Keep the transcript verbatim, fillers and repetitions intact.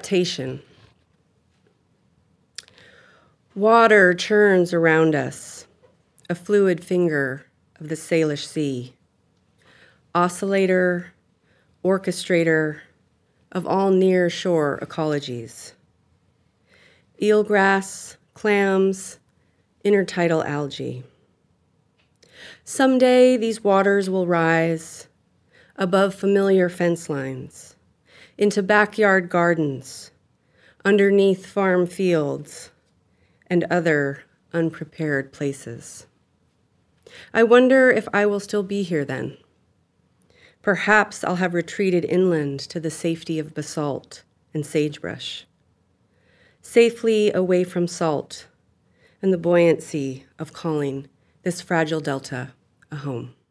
adaptation. Water churns around us, a fluid finger of the Salish Sea, oscillator, orchestrator of all near-shore ecologies. Eelgrass, clams, intertidal algae. Someday these waters will rise above familiar fence lines, into backyard gardens, underneath farm fields, and other unprepared places. I wonder if I will still be here then. Perhaps I'll have retreated inland to the safety of basalt and sagebrush, safely away from salt and the buoyancy of calling this fragile delta a home.